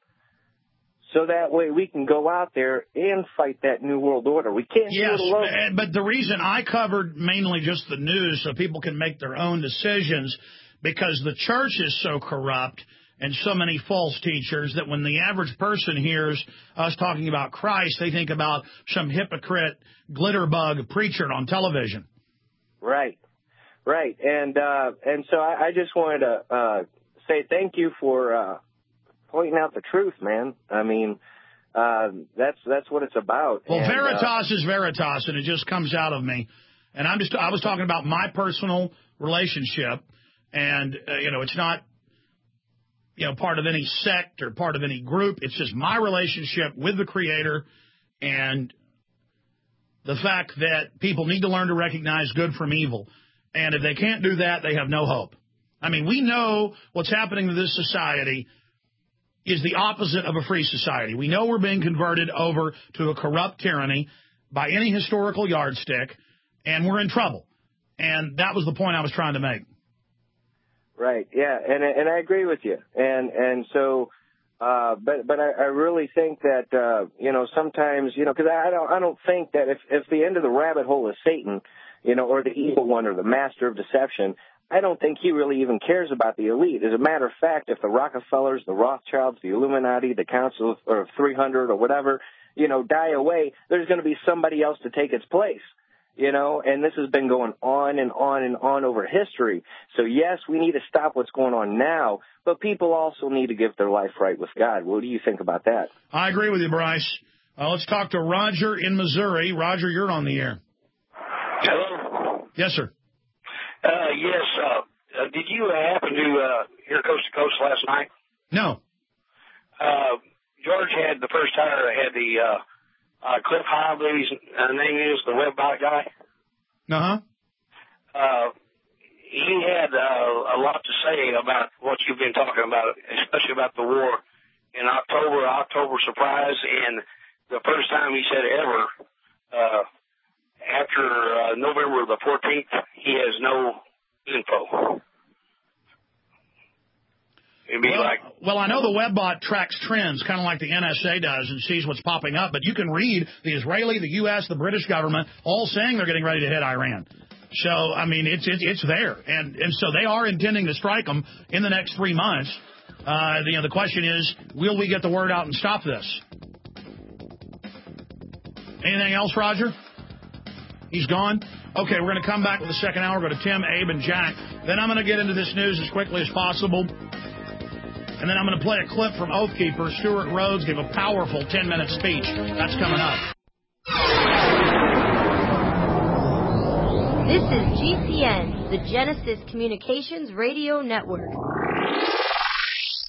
so that way we can go out there and fight that New World Order. We can't yes, do it alone. But the reason I covered mainly just the news so people can make their own decisions, because the church is so corrupt and so many false teachers that when the average person hears us talking about Christ, they think about some hypocrite glitterbug preacher on television. Right, right. And uh, and so I, I just wanted to uh, say thank you for uh, pointing out the truth, man. I mean, uh, that's that's what it's about. Well, and, Veritas uh, is Veritas, and it just comes out of me. And I'm just I was talking about my personal relationship, and uh, you know, it's not you know part of any sect or part of any group. It's just my relationship with the Creator, and the fact that people need to learn to recognize good from evil. And if they can't do that, they have no hope. I mean, we know what's happening to this society is the opposite of a free society. We know we're being converted over to a corrupt tyranny by any historical yardstick, and we're in trouble. And that was the point I was trying to make. Right, yeah, and and I agree with you. And and so, uh, but but I, I really think that uh, you know sometimes you know because I don't I don't think that if if the end of the rabbit hole is Satan, you know, or the evil one or the master of deception, I don't think he really even cares about the elite. As a matter of fact, if the Rockefellers, the Rothschilds, the Illuminati, the Council of three hundred or whatever, you know, die away, there's going to be somebody else to take its place, you know, and this has been going on and on and on over history. So, yes, we need to stop what's going on now, but people also need to give their life right with God. What do you think about that? I agree with you, Bryce. Uh, let's talk to Roger in Missouri. Roger, you're on the air. Hello? Yes, sir. Uh, yes. Uh, uh, did you uh, happen to uh, hear Coast to Coast last night? No. Uh, George had the first hour, had the uh, uh, Cliff High, I believe his uh, name is, the WebBot guy. Uh-huh. Uh, he had uh, a lot to say about what you've been talking about, especially about the war in October, October surprise, and the first time he said ever, uh, after uh, November the fourteenth, he has no info. It'd be well, like, well, I know the WebBot tracks trends, kind of like the N S A does, and sees what's popping up. But you can read the Israeli, the U S, the British government all saying they're getting ready to hit Iran. So, I mean, it's it's, it's there. And, and so they are intending to strike them in the next three months. Uh, you know, the question is, will we get the word out and stop this? Anything else, Roger? He's gone? Okay, we're going to come back with the second hour. Go to Tim, Abe, and Jack. Then I'm going to get into this news as quickly as possible. And then I'm going to play a clip from Oath Keeper. Stuart Rhodes gave a powerful ten-minute speech. That's coming up. This is G C N, the Genesis Communications Radio Network.